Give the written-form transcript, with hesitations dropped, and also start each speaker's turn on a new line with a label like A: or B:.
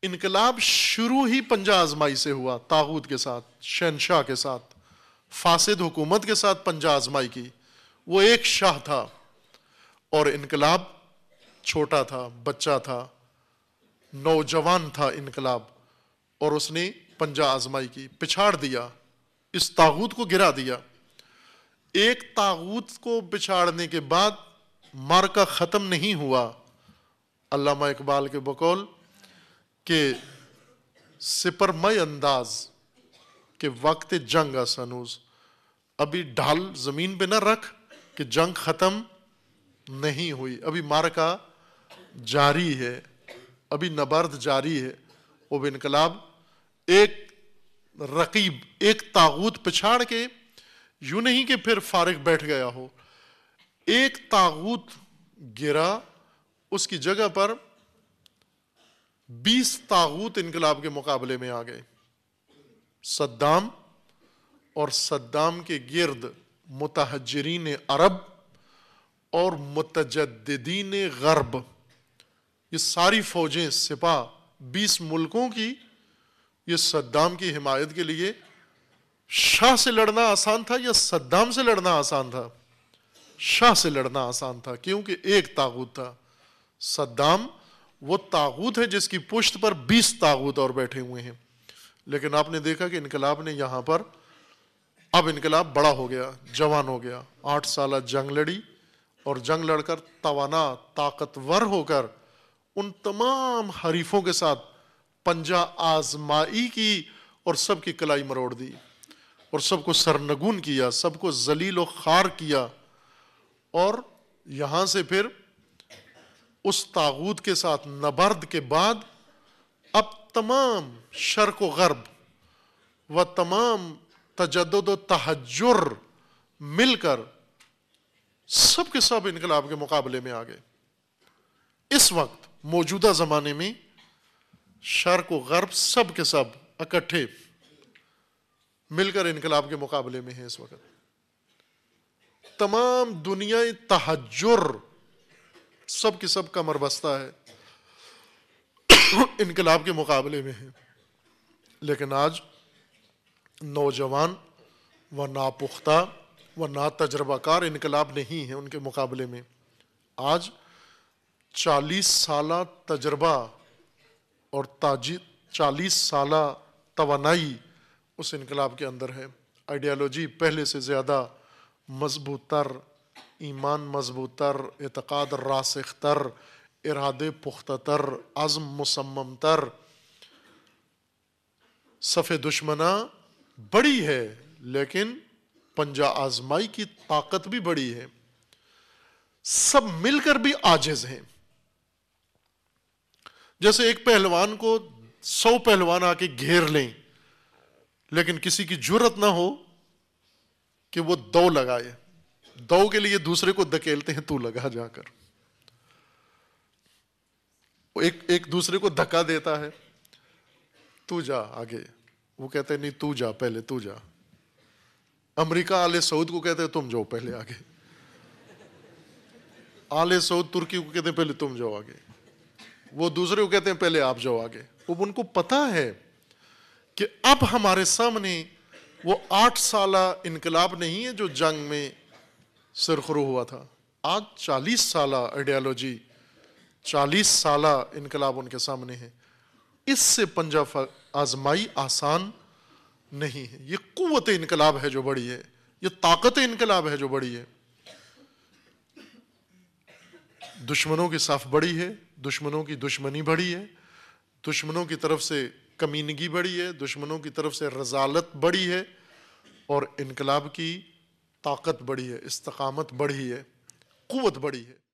A: انقلاب شروع ہی پنجہ آزمائی سے ہوا، طاغوت کے ساتھ، شہنشاہ کے ساتھ، فاسد حکومت کے ساتھ پنجہ آزمائی کی۔ وہ ایک شاہ تھا اور انقلاب چھوٹا تھا، بچہ تھا، نوجوان تھا انقلاب، اور اس نے پنجہ آزمائی کی، پچھاڑ دیا، اس طاغوت کو گرا دیا۔ ایک طاغوت کو پچھاڑنے کے بعد معرکہ ختم نہیں ہوا۔ علامہ اقبال کے بقول کہ سپر مئی انداز کہ وقت جنگ سنوز، ابھی ڈھال زمین پہ نہ رکھ کہ جنگ ختم نہیں ہوئی، ابھی معرکہ جاری ہے، ابھی نبرد جاری ہے۔ وہ انقلاب ایک رقیب، ایک طاغوت پچھاڑ کے یوں نہیں کہ پھر فارغ بیٹھ گیا ہو، ایک طاغوت گرا، اس کی جگہ پر 20 طاغوت انقلاب کے مقابلے میں آ گئے۔ صدام اور صدام کے گرد متحجرین عرب اور متجددین غرب، یہ ساری فوجیں، سپاہ 20 ملکوں کی، یہ صدام کی حمایت کے لیے۔ شاہ سے لڑنا آسان تھا یا صدام سے لڑنا آسان تھا؟ شاہ سے لڑنا آسان تھا، کیونکہ ایک طاغوت تھا۔ صدام وہ طاغوت ہے جس کی پشت پر 20 طاغوت اور بیٹھے ہوئے ہیں۔ لیکن آپ نے دیکھا کہ انقلاب نے یہاں پر، اب انقلاب بڑا ہو گیا، جوان ہو گیا، 8 سالہ جنگ لڑی، اور جنگ لڑ کر توانا، طاقتور ہو کر ان تمام حریفوں کے ساتھ پنجہ آزمائی کی اور سب کی کلائی مروڑ دی، اور سب کو سرنگون کیا، سب کو ذلیل و خوار کیا۔ اور یہاں سے پھر اس طاغوت کے ساتھ نبرد کے بعد اب تمام شرق و غرب و تمام تجدد و تحجر مل کر سب کے سب انقلاب کے مقابلے میں آ گئے۔ اس وقت موجودہ زمانے میں شرق و غرب سب کے سب اکٹھے مل کر انقلاب کے مقابلے میں ہیں۔ اس وقت تمام دنیا تحجر سب کی سب کمر بستہ ہے، انقلاب کے مقابلے میں ہے۔ لیکن آج نوجوان و ناپختہ و ناتجربہ کار انقلاب نہیں ہیں ان کے مقابلے میں۔ آج 40 سالہ تجربہ اور 40 سالہ توانائی اس انقلاب کے اندر ہے۔ آئیڈیالوجی پہلے سے زیادہ مضبوط تر، ایمان مضبوط تر، اعتقاد راسخ تر، ارادے پختہ تر، عزم مصمم تر۔ صف دشمناں بڑی ہے لیکن پنجہ آزمائی کی طاقت بھی بڑی ہے، سب مل کر بھی عاجز ہیں۔ جیسے ایک پہلوان کو 100 پہلوان آ کے گھیر لیں لیکن کسی کی جرت نہ ہو کہ وہ دو لگائے، دو کے لیے دوسرے کو دھکیلتے ہیں، تو لگا جا کر، ایک دوسرے کو دھکا دیتا ہے، تو جا آگے، وہ کہتے ہیں نہیں تو جا، پہلے تو جا۔ امریکہ آل سعود کو کہتے ہیں تم جاؤ پہلے آگے، آل سعود ترکی کو کہتے ہیں پہلے تم جاؤ آگے، وہ دوسرے کو کہتے ہیں پہلے آپ جاؤ آگے۔ وہ ان کو پتا ہے کہ اب ہمارے سامنے وہ 8 سالہ انقلاب نہیں ہے جو جنگ میں سرخرو ہوا تھا، آج 40 سالہ آئیڈیالوجی، 40 سالہ انقلاب ان کے سامنے ہے۔ اس سے پنجہ آزمائی آسان نہیں ہے۔ یہ قوت انقلاب ہے جو بڑی ہے، یہ طاقت انقلاب ہے جو بڑی ہے۔ دشمنوں کی صف بڑی ہے، دشمنوں کی دشمنی بڑی ہے، دشمنوں کی طرف سے کمینگی بڑی ہے، دشمنوں کی طرف سے رذالت بڑی ہے، اور انقلاب کی طاقت بڑی ہے، استقامت بڑھی ہے، قوت بڑی ہے۔